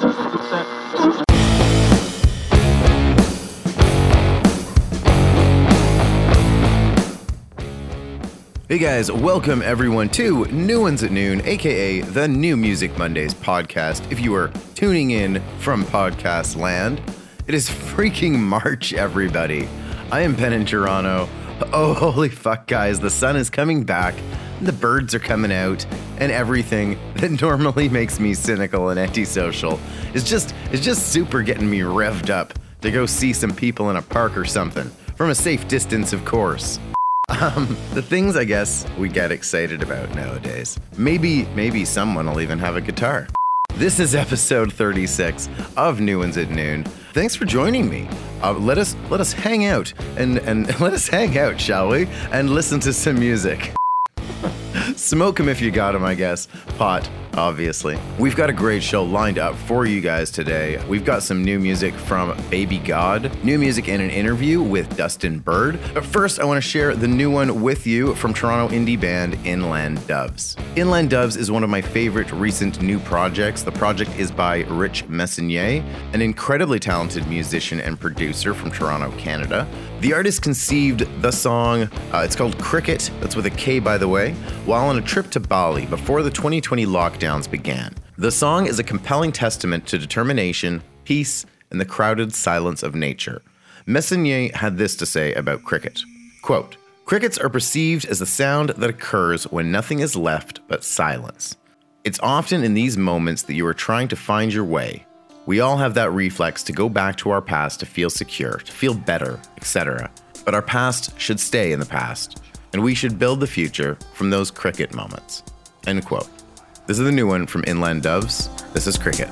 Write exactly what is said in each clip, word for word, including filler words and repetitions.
Hey guys, welcome everyone to New Ones at Noon, aka the New Music Mondays podcast. If you are tuning in from podcast land, it is freaking March, everybody. I am Ben in Toronto. Oh, holy fuck, guys, the sun is coming back, and the birds are coming out, and everything that normally makes me cynical and antisocial is just is just super getting me revved up to go see some people in a park or something, from a safe distance, of course. Um, the things I guess we get excited about nowadays. Maybe, maybe someone will even have a guitar. This is episode thirty-six of New Ones at Noon. Thanks for joining me. Uh, let us let us hang out and and let us hang out, shall we? And listen to some music. Smoke 'em if you got 'em, I guess. Pot, obviously. We've got a great show lined up for you guys today. We've got some new music from Baby God, new music and an interview with Dustin Bird. But first, I want to share the new one with you from Toronto indie band Inland Doves. Inland Doves is one of my favorite recent new projects. The project is by Rich Messonnier, an incredibly talented musician and producer from Toronto, Canada. The artist conceived the song, uh, it's called Cricket, that's with a K by the way, while on a trip to Bali before the twenty twenty lockdowns began. The song is a compelling testament to determination, peace, and the crowded silence of nature. Messonnier had this to say about cricket. Quote, "Crickets are perceived as the sound that occurs when nothing is left but silence. It's often in these moments that you are trying to find your way. We all have that reflex to go back to our past to feel secure, to feel better, et cetera. But our past should stay in the past, and we should build the future from those cricket moments." End quote. This is the new one from Inland Doves. This is Cricket.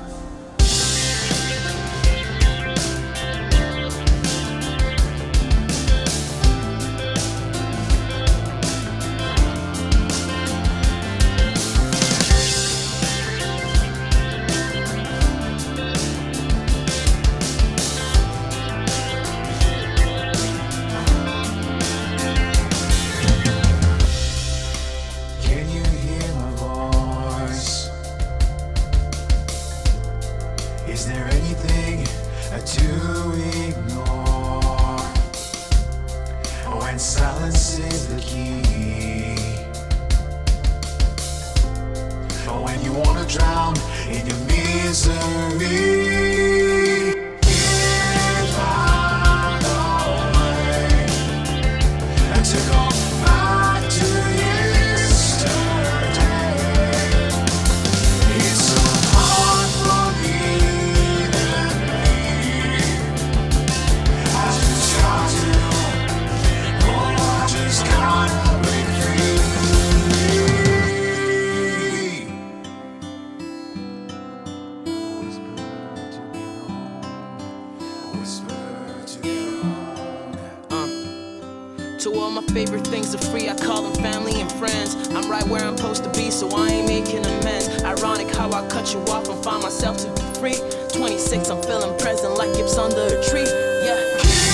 To all my favorite things are free, I call them family and friends. I'm right where I'm supposed to be, so I ain't making amends. Ironic how I cut you off and find myself to be free. twenty-six, I'm feeling present like it's under a tree, yeah.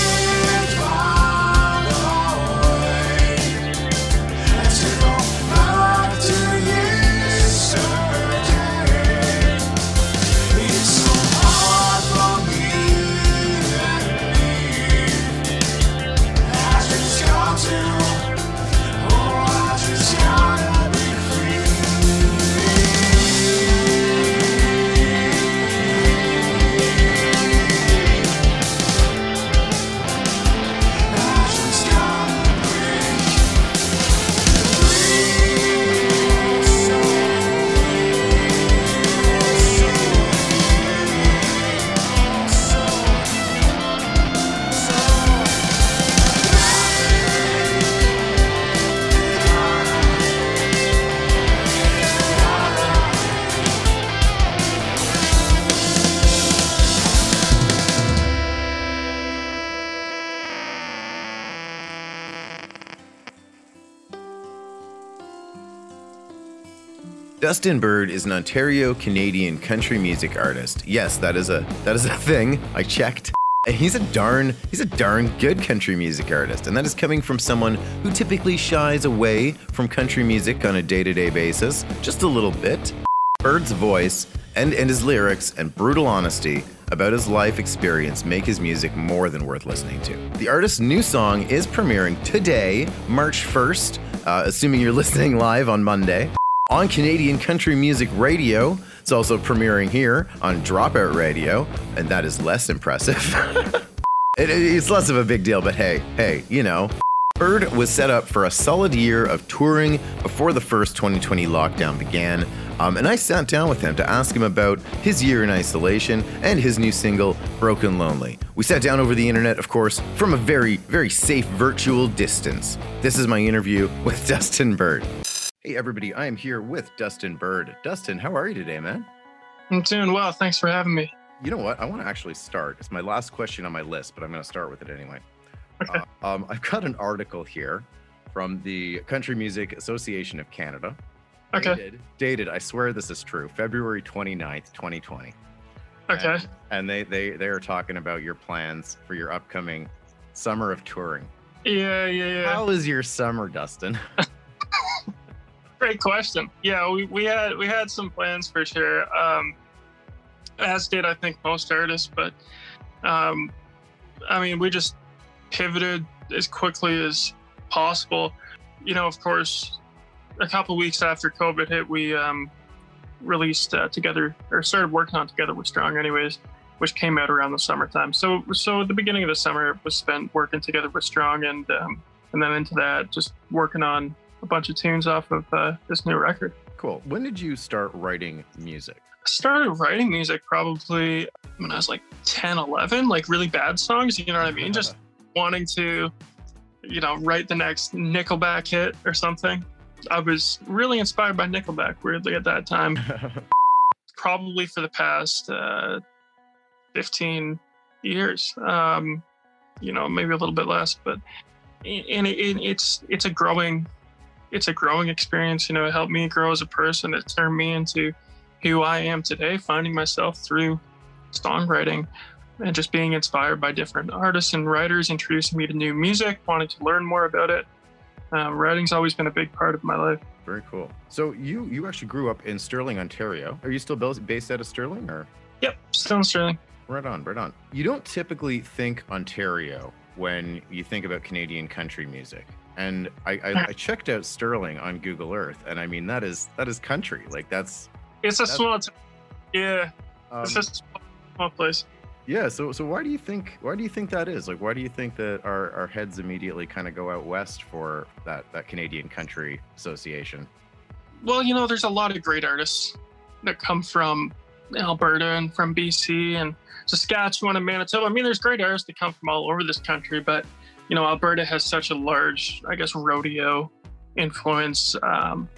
Dustin Bird is an Ontario Canadian country music artist. Yes, that is a that is a thing. I checked. And he's a darn he's a darn good country music artist, and that is coming from someone who typically shies away from country music on a day-to-day basis, just a little bit. Bird's voice and, and his lyrics and brutal honesty about his life experience make his music more than worth listening to. The artist's new song is premiering today, March first, uh, assuming you're listening live on Monday, on Canadian Country Music Radio. It's also premiering here on Dropout Radio, and that is less impressive. it, it's less of a big deal, but hey, hey, you know. Bird was set up for a solid year of touring before the first twenty twenty lockdown began, um, and I sat down with him to ask him about his year in isolation and his new single, Broken Lonely. We sat down over the internet, of course, from a very, very safe virtual distance. This is my interview with Dustin Bird. Hey everybody, I am here with Dustin Bird. Dustin, how are you today, man? I'm doing well, thanks for having me. You know what, I want to actually start. It's my last question on my list, but I'm going to start with it anyway. Okay. Uh, um, I've got an article here from the Country Music Association of Canada. Okay. Dated, dated, I swear this is true, February twenty-ninth, twenty twenty. Okay. And, and they, they, they are talking about your plans for your upcoming summer of touring. Yeah, yeah, yeah. How is your summer, Dustin? Great question. Yeah, we, we had we had some plans for sure. Um, as did I think most artists, but um, I mean, we just pivoted as quickly as possible. You know, of course, a couple weeks after COVID hit, we um, released uh, Together, or started working on Together We're Strong anyways, which came out around the summertime. So so at the beginning of the summer was spent working Together We're Strong, and um, and then into that, just working on a bunch of tunes off of uh, this new record. Cool. When did you start writing music? I started writing music probably when I was like ten, eleven, like really bad songs, you know what I mean? Just wanting to, you know, write the next Nickelback hit or something. I was really inspired by Nickelback, weirdly, at that time. Probably for the past uh, fifteen years, um, you know, maybe a little bit less, but and it, it, it's it's a growing, it's a growing experience. You know, it helped me grow as a person. It turned me into who I am today, finding myself through songwriting. And just being inspired by different artists and writers, introducing me to new music, wanting to learn more about it. Um, writing's always been a big part of my life. Very cool. So you you actually grew up in Sterling, Ontario. Are you still based out of Sterling, or? Yep, still in Sterling. Right on, right on. You don't typically think Ontario when you think about Canadian country music. And I, I, I checked out Sterling on Google Earth, and I mean, that is that is country. Like that's... It's a that's, small town. Yeah, um, it's a small place. Yeah, so so why do you think why do you think that is? Like, why do you think that our, our heads immediately kind of go out west for that that Canadian Country Association? Well, you know, there's a lot of great artists that come from Alberta and from B C and Saskatchewan and Manitoba. I mean, there's great artists that come from all over this country, but you know, Alberta has such a large, I guess, rodeo influence, um,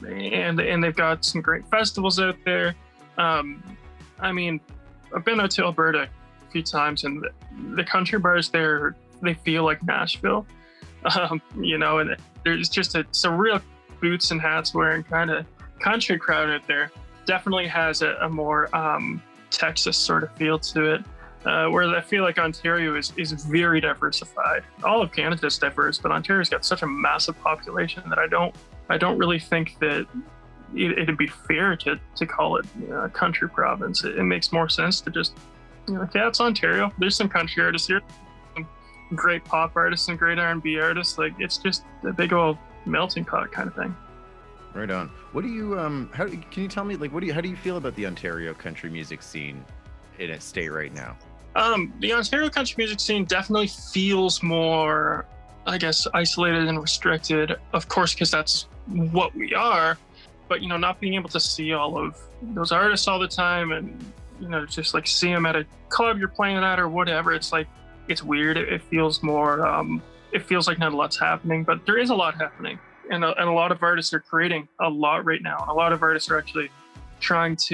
and and they've got some great festivals out there. Um, I mean, I've been out to Alberta a few times, and the, the country bars there, they feel like Nashville, um, you know, and there's just a, it's a real boots and hats wearing kind of country crowd out there. Definitely has a, a more um, Texas sort of feel to it, uh, whereas I feel like Ontario is, is very diversified. All of Canada is diverse, but Ontario's got such a massive population that I don't, I don't really think that it, it'd be fair to, to call it, you know, a country province. It, it makes more sense to just, you know, yeah, it's Ontario. There's some country artists here, some great pop artists and great R and B artists. Like, it's just a big old melting pot kind of thing. Right on. What do you um? How can you tell me, like, what do you how do you feel about the Ontario country music scene in its state right now? Um, the Ontario country music scene definitely feels more, I guess, isolated and restricted. Of course, because that's what we are. But, you know, not being able to see all of those artists all the time, and, you know, just like see them at a club you're playing at or whatever, it's like, it's weird. It, it feels more, um, it feels like not a lot's happening, but there is a lot happening. And a, and a lot of artists are creating a lot right now. And a lot of artists are actually trying to,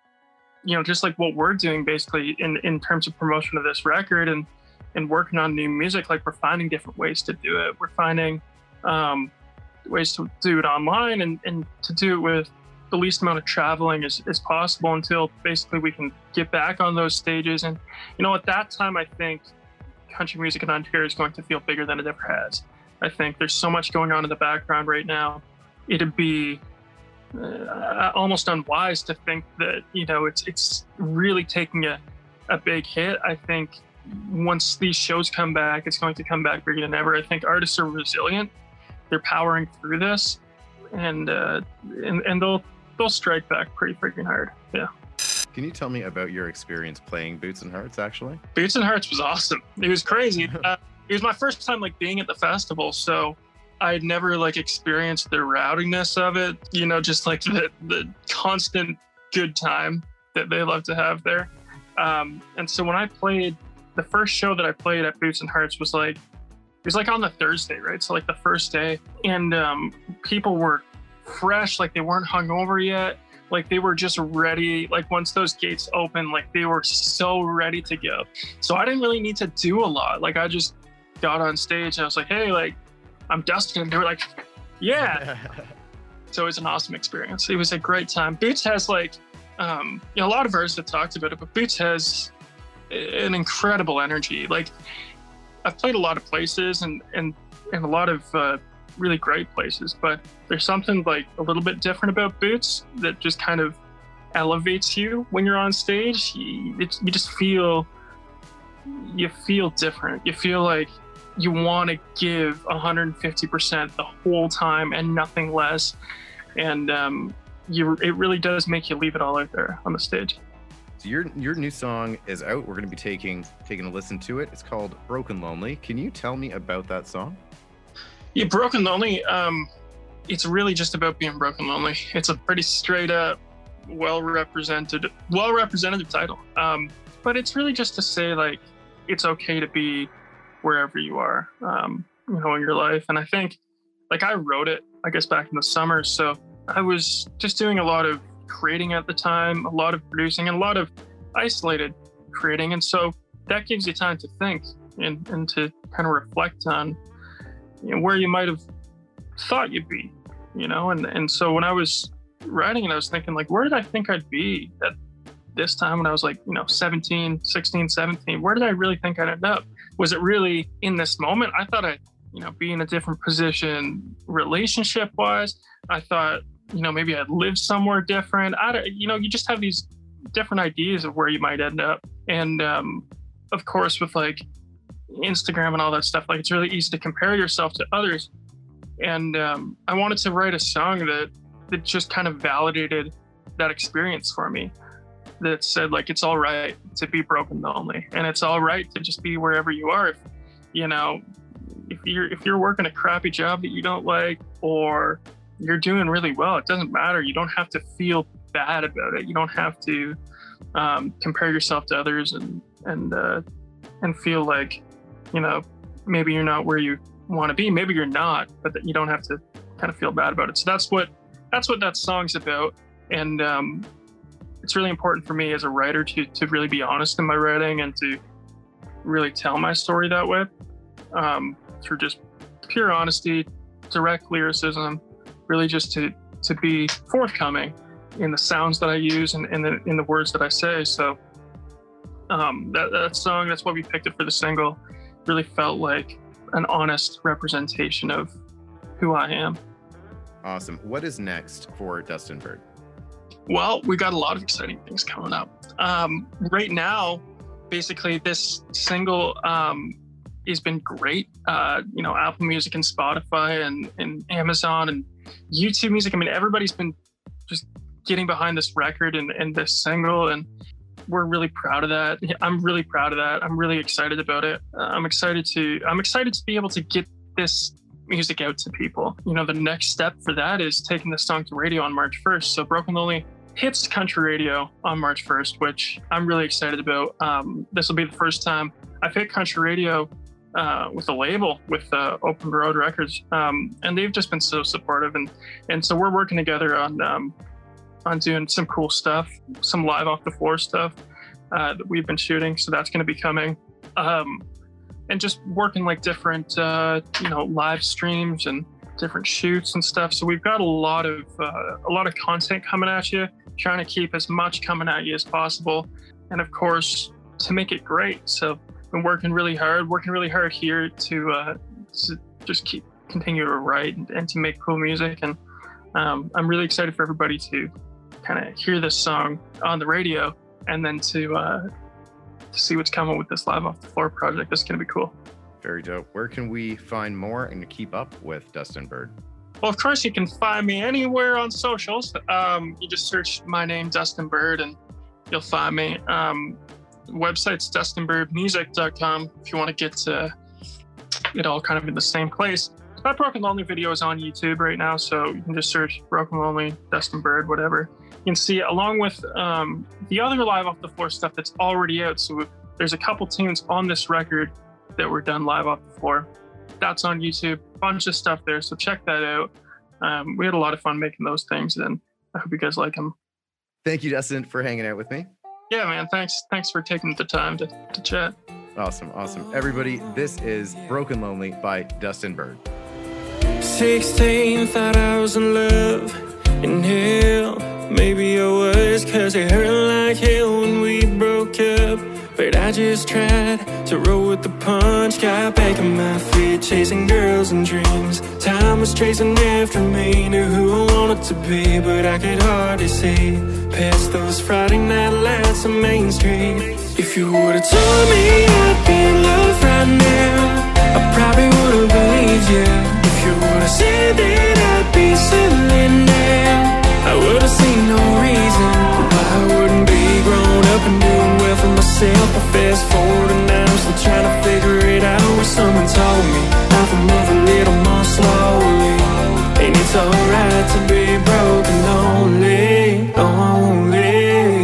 you know, just like what we're doing basically in, in terms of promotion of this record and, and working on new music. Like, we're finding different ways to do it. We're finding, um, ways to do it online and, and to do it with the least amount of traveling as, as possible until basically we can get back on those stages. And, you know, at that time, I think country music in Ontario is going to feel bigger than it ever has. I think there's so much going on in the background right now. It'd be uh, almost unwise to think that, you know, it's it's really taking a, a big hit. I think once these shows come back, it's going to come back bigger than ever. I think artists are resilient. They're powering through this, and uh, and and they'll they'll strike back pretty freaking hard. Yeah. Can you tell me about your experience playing Boots and Hearts, actually? Boots and Hearts was awesome. It was crazy. uh, it was my first time like being at the festival, so I had never like experienced the rowdiness of it. You know, just like the the constant good time that they love to have there. Um, and so when I played, the first show that I played at Boots and Hearts was like, it was like on the Thursday, right? So like the first day, and um, people were fresh, like they weren't hungover yet. Like they were just ready. Like once those gates opened, like they were so ready to go. So I didn't really need to do a lot. Like I just got on stage and I was like, hey, like I'm Dustin. And they were like, yeah. So it was an awesome experience. It was a great time. Boots has like, um, you know, a lot of artists have talked about it, but Boots has an incredible energy. Like I've played a lot of places and, and, and a lot of, uh, really great places, but there's something like a little bit different about Boots that just kind of elevates you when you're on stage. You, it, you just feel, you feel different. You feel like you want to give one hundred fifty percent the whole time and nothing less. And um, you, it really does make you leave it all out there on the stage. So your your new song is out. We're going to be taking taking a listen to it. It's called Broken Lonely. Can you tell me about that song? Yeah, Broken Lonely, um, it's really just about being broken lonely. It's a pretty straight up, well-represented, well-represented title. Um, but it's really just to say, like, it's okay to be wherever you are, um, you know, in your life. And I think, like, I wrote it, I guess, back in the summer. So I was just doing a lot of creating at the time, a lot of producing, and a lot of isolated creating. And so that gives you time to think and, and to kind of reflect on, you know, where you might have thought you'd be, you know, and, and so when I was writing it, I was thinking like, where did I think I'd be at this time when I was like, you know, seventeen, sixteen, seventeen, where did I really think I'd end up? Was it really in this moment? I thought I'd, you know, be in a different position relationship wise. I thought, you know, maybe I'd live somewhere different. I don't, you know, you just have these different ideas of where you might end up. And um, of course, with like Instagram and all that stuff, like it's really easy to compare yourself to others. And um, I wanted to write a song that that just kind of validated that experience for me, that said like it's all right to be broken lonely, and it's all right to just be wherever you are. If you know, if you're if you're working a crappy job that you don't like, or you're doing really well, it doesn't matter. You don't have to feel bad about it. You don't have to um, compare yourself to others and and uh, and feel like, you know, maybe you're not where you want to be. Maybe you're not, but that you don't have to kind of feel bad about it. So that's what that's what that song's about. And um, it's really important for me as a writer to to really be honest in my writing and to really tell my story that way, um, through just pure honesty, direct lyricism, really just to to be forthcoming in the sounds that I use and in the in the words that I say. So um, that that song, that's why we picked it for the single, really felt like an honest representation of who I am. Awesome. What is next for Dustin Bird? Well, we got a lot of exciting things coming up. Um, right now, basically this single um, has been great. Uh, you know, Apple Music and Spotify and, and Amazon and YouTube Music. I mean, everybody's been just getting behind this record and, and this single, and we're really proud of that. I'm really proud of that. I'm really excited about it. Uh, I'm excited to, I'm excited to be able to get this music out to people. You know, the next step for that is taking this song to radio on March first. So Broken Lonely hits country radio on March first, which I'm really excited about. Um, this will be the first time I've hit country radio uh, with a label, with uh, Open Road Records. Um, and they've just been so supportive. And, and so we're working together on, um, on doing some cool stuff, some live off the floor stuff uh, that we've been shooting. So that's going to be coming. Um, and just working like different, uh, you know, live streams and different shoots and stuff. So we've got a lot of, uh, a lot of content coming at you, trying to keep as much coming at you as possible. And of course, to make it great. So been working really hard, working really hard here to, uh, to just keep, continue to write and, and to make cool music. And um, I'm really excited for everybody to kind of hear this song on the radio and then to, uh, to see what's coming with this Live Off the Floor project. This is going to be cool. Very dope. Where can we find more and keep up with Dustin Bird? Well, of course, you can find me anywhere on socials. Um, you just search my name, Dustin Bird, and you'll find me. Um, website's dustin bird music dot com if you want to get to it all kind of in the same place. That Broken Lonely video is on YouTube right now, so you can just search Broken Lonely, Dustin Bird, whatever. You can see along with um, the other Live Off the Floor stuff that's already out. So there's a couple tunes on this record that were done live off the floor. That's on YouTube, bunch of stuff there, so check that out. Um, we had a lot of fun making those things, and I hope you guys like them. Thank you, Dustin, for hanging out with me. Yeah, man, thanks thanks for taking the time to, to chat. Awesome, awesome. Everybody, this is Broken Lonely by Dustin Bird. sixteen, thought I was in love in hell. Maybe I was, cause it hurt like hell when we broke up. But I just tried to roll with the punch. Got back on my feet, chasing girls and dreams. Time was chasing after me, knew who I wanted to be, but I could hardly see past those Friday night lights on Main Street. If you would've told me I'd be in love right now, I probably would've believed you. If you would've said that I'd be settling down, I would've seen no reason why I wouldn't be grown up and doing well for myself. But fast forward and now I'm still trying to figure it out. Where someone told me I can move a little more slowly, and it's alright to be broken lonely, only.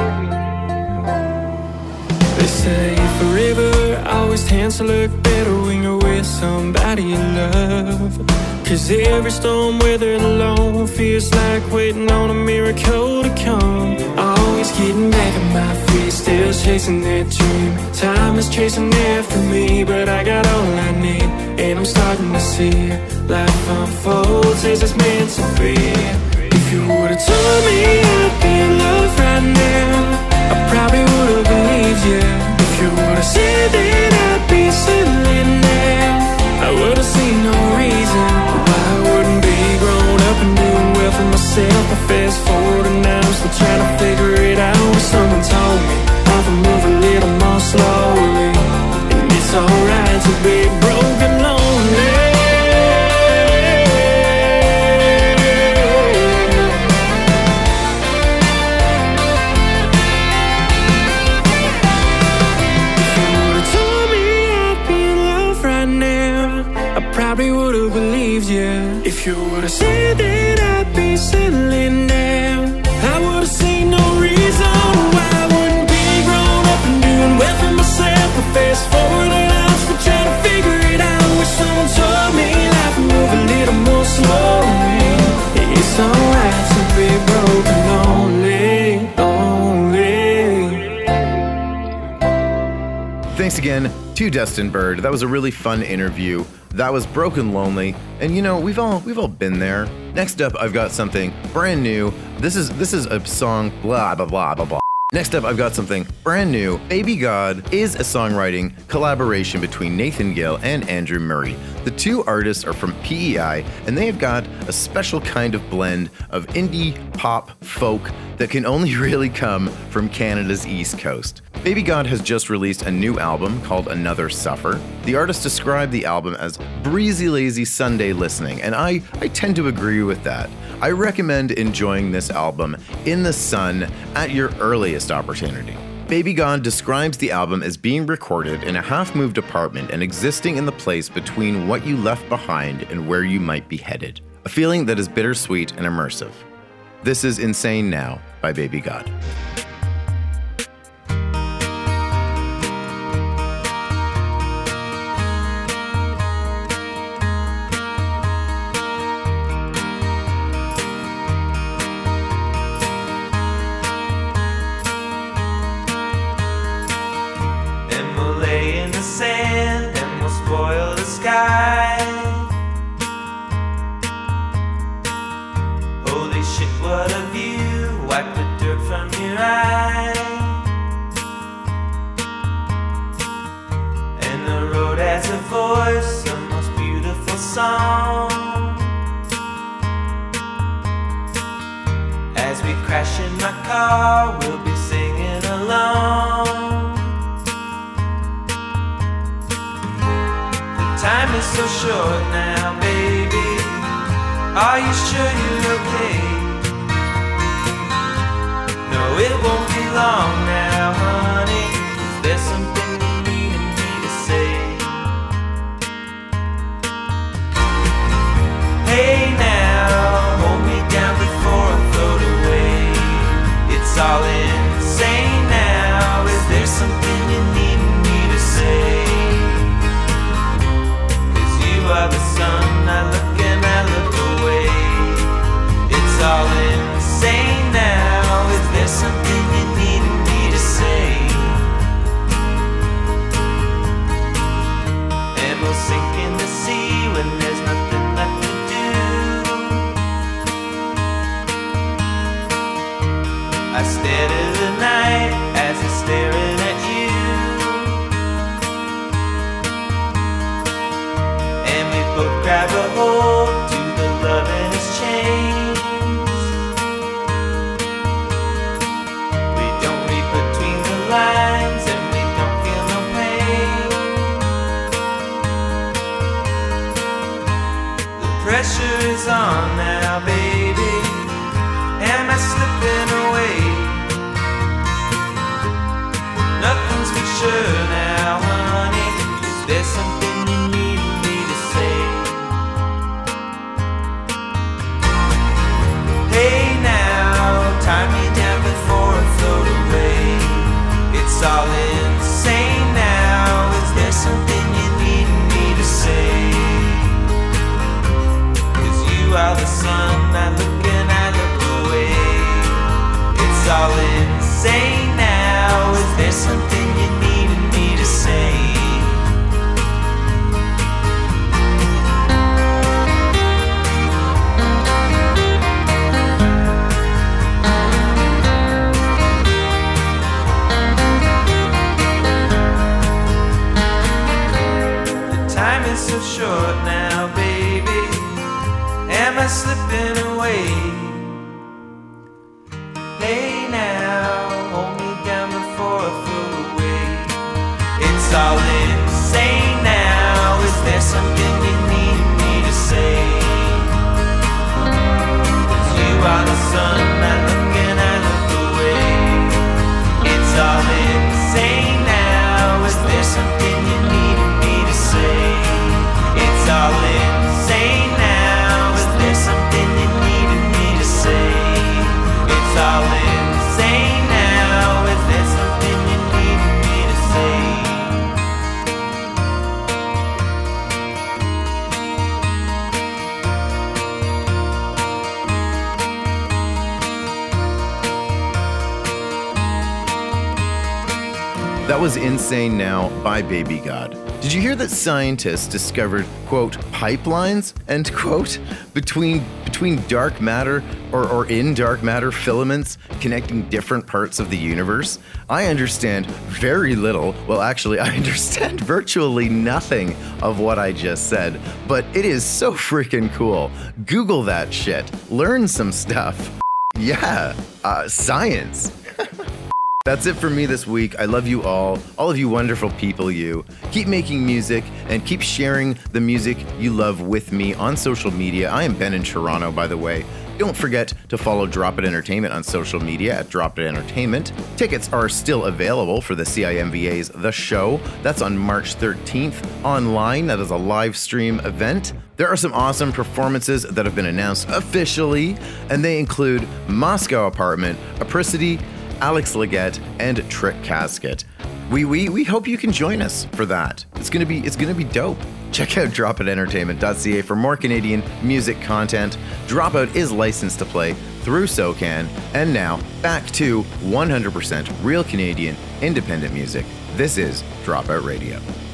They say forever always tends to look better when you're with somebody you love. Cause every storm weathered alone feels like waiting on a miracle to come. Always getting back on my feet, still chasing that dream. Time is chasing after me, but I got all I need, and I'm starting to see life unfolds as it's meant to be. If you would've told me I'd be in love right now, I probably would've believed you. If you would've said that I'd be settling down, I would've seen no reason why I wouldn't be grown up and doing well for myself. But fast forward and now I'm still trying to figure it out. When someone told me I can move a little more slowly, and it's alright to be broken lonely. Probably would've believed you. If you would've said that I'd be settling down, I would've seen no reason why I wouldn't be grown up and doing well for myself. But fast forward and I'm still trying to figure it out. Wish someone told me life would move a little more slowly. It's alright to be broken lonely, lonely. Thanks again to Dustin Bird. That was a really fun interview. That was Broken Lonely, and you know, we've all we've all been there. Next up, I've got something brand new. This is this is a song blah blah blah blah blah. Next up, I've got something brand new. Baby God is a songwriting collaboration between Nathan Gill and Andrew Murray. The two artists are from P E I, and they have got a special kind of blend of indie pop folk that can only really come from Canada's East Coast. Baby God has just released a new album called Another Suffer. The artist described the album as breezy, lazy Sunday listening, and I, I tend to agree with that. I recommend enjoying this album in the sun at your earliest opportunity. Baby God describes the album as being recorded in a half-moved apartment and existing in the place between what you left behind and where you might be headed. A feeling that is bittersweet and immersive. This is Insane Now by Baby God. Voice, the most beautiful song. so short now, baby. Are you sure you're okay? No, it won't be long now, honey. Is there something you need me to say? Hey now, hold me down before I float away. It's all insane now. Is there something you need me to say? Cause you are the sun, I look and I look away. It's all insane now. Is there something you need me to say? And we'll sink in the sea when there's nothing left to do. I stare at the night as it's staring at you, and we both grab a hold to the love in its chains. We don't read between the lines and we don't feel no pain. The pressure is on now, baby. Am I slipping away? Nothing's for sure now, honey. Is there something you need me to say? Hey now, tie me down before I float away. It's all insane now. Is there something you need me to say? Cause you are the sun, I look and I look away. It's all insane now. Is there something you need me to say? The time is so short now, baby. Am I slipping away? Hey now, hold me down before I float away. It's all insane now. Is there something you need me to say? Cause you are the sun, I look and I look away. It's all insane now. Is there something you need me to say? It's all insane now. Is there something you need me to say? It's all insane now. Is there something you need me to say? That was Insane Now by Baby God. Did you hear that scientists discovered, quote, pipelines, end quote, between between dark matter or, or in dark matter filaments connecting different parts of the universe? I understand very little. Well, actually, I understand virtually nothing of what I just said, but it is so freaking cool. Google that shit. Learn some stuff. Yeah, uh, science. That's it for me this week. I love you all, all of you wonderful people, you. Keep making music and keep sharing the music you love with me on social media. I am Ben in Toronto, by the way. Don't forget to follow Drop It Entertainment on social media at Drop It Entertainment. Tickets are still available for the C I M V A's The Show. That's on March thirteenth online. That is a live stream event. There are some awesome performances that have been announced officially, and they include Moscow Apartment, Apricity, Alex Leggett, and Trick Casket. We we we hope you can join us for that. It's gonna be it's gonna be dope. Check out drop it entertainment dot c a for more Canadian music content. Dropout is licensed to play through SoCan. And now back to one hundred percent real Canadian independent music. This is Dropout Radio.